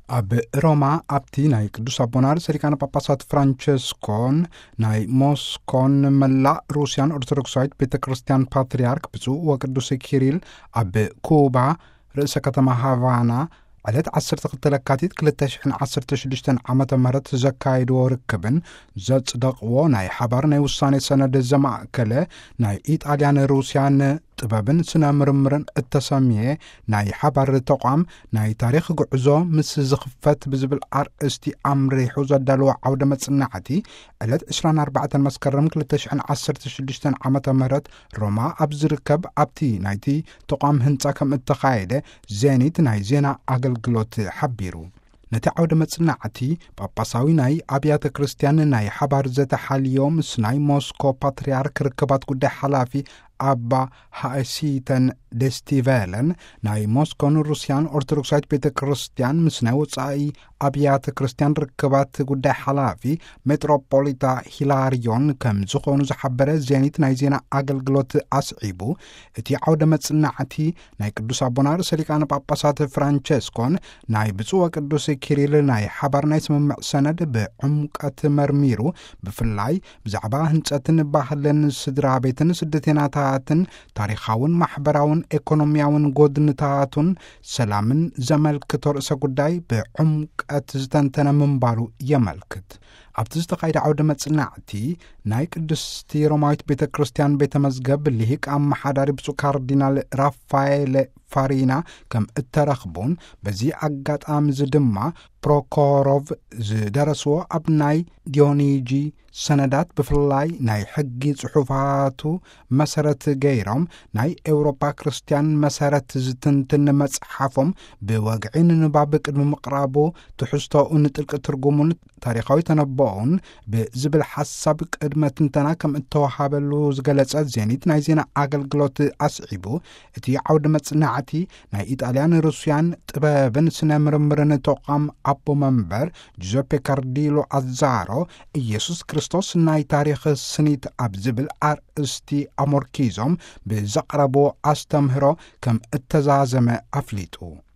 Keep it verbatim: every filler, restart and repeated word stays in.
أب روما أبتي ناي قدوس أبونار سريكان باباسات فرانشسكون ناي موسكون ملا روسيان أرثوذكسايت بيت كريستيان باتريارك بزو وقدوس كيريل أب كوبا رئيس كتما هافانا علت عصرت قتلكاتيت كلتاشحن عصرت شدشتن عامة مرت زكايد وركبن زاد صدقو ناي حبار ناي وصاني سند الزمع كلا ناي إيطاليان روسيان ጥበብን ስነ ምርምርን እተሰሚየ ናይ ሓባር ተቋም ናይ ታሪኽ ጉዕዞ ምስ ዝኽፈት ብዝብል ኣርእስቲ ኣምሪሑ ዘዳለወ ዓውደ መጽናዕቲ ዕለት عشرين أربعة መስከረም ሁለት ሺህ ዓሰርተ ሽዱሽተ ዓመተ ምህረት ሮማ ኣብ ዝርከብ ኣብቲ ናይቲ ተቋም ህንጻ ከም እተኻየደ ዜኒት ናይ ዜና ኣገልግሎት ሓቢሩ ነቲ ዓውደ መጽናዕቲ ጳጳሳዊ ናይ ኣብያተ ክርስቲያን ናይ ሓባር ዘተሓልዮም ምስ ናይ ሞስኮ ፓትርያርክ ርክባት ጉዳይ ሓላፊ አባ ሃሲተን ደስቲቨለን ናይ ሞስኮን ሩሲያን ኦርቶዶክሳዊት ቤተ ክርስቲያን ምስ ናይ ወጻኢ ኣብያተ ክርስቲያን ርክባት ጉዳይ ሓላፊ ሜትሮፖሊታ ሂላሪዮን ከም ዝኾኑ ዝሓበረ ዜኒት ናይ ዜና ኣገልግሎት ኣስዒቡ እቲ ዓውደ መጽናዕቲ ናይ ቅዱስ ኣቦና ርእሰ ሊቃነ ጳጳሳት ፍራንቸስኮን ናይ ብፁዕ ወቅዱስ ኪሪል ናይ ሓባር ናይ ስምምዕ ሰነድ ብዕምቀት መርሚሩ ብፍላይ ብዛዕባ ህንጸትን ባህልን ስድራ ቤትን ስደተኛታ ታሪኻውን ማሕበራውን ኢኮኖሚያውን ጎድንታቱን ሰላምን ዘመልክቶ ርእሰ ጉዳይ ብዕምቀት ዝተንተነ ምንባሩ የመልክት ኣብቲ ዝተኻየደ ዓውደ መጽናዕቲ ናይ ቅድስቲ ሮማዊት ቤተ ክርስቲያን ቤተ መዝገብ ልሂቅ ኣመሓዳሪ ብፁዕ ካርዲናል ራፋኤል ፋሪና ከም እተረኽቡን በዚ ኣጋጣሚ ድማ ፕሮኮሮቭ ዝደረስዎ ኣብ ናይ ዲዮኒጂ ሰነዳት ብፍላይ ናይ ሕጊ ጽሑፋቱ መሰረት ገይሮም ናይ ኤውሮፓ ክርስቲያን መሰረት ዝትንትን መጽሓፎም ብወግዒን ንባብ ቅድሚ ምቕራቡ ትሕዝቶኡን ጥልቂ ትርጉሙን ታሪኻዊ ተነቦኡን ብዝብል ሓሳብ ቅድመ ትንተና ከም እተወሃበሉ ዝገለጸ ዜኒት ናይ ዜና ኣገልግሎት ኣስዒቡ እቲ ዓውደ መጽናዕቲ ናይ ኢጣልያን ሩስያን ጥበብን ስነ ምርምርን ተቋም ኣቦ መንበር ጁዘፔ ካርዲሎ ኣዛሮ ኢየሱስ ክርስቶስ ናይ ታሪኽ ስኒት ኣብ ዝብል ኣርእስቲ ኣሞርኪዞም ብዘቕረቦ ኣስተምህሮ ከም እተዛዘመ ኣፍሊጡ